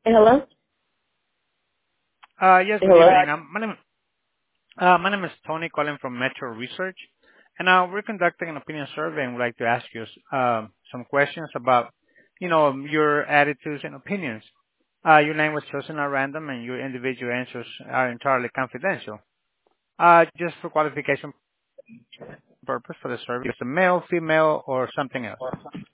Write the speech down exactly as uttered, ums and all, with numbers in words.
Hello? Uh Yes, good Hello? evening. Um, My name uh, my name is Tony calling from Metro Research, and uh we're conducting an opinion survey and would like to ask you um, some questions about, you know, your attitudes and opinions. Uh Your name was chosen at random, and your individual answers are entirely confidential. Uh Just for qualification purpose for the survey, it's a male, female, or something else.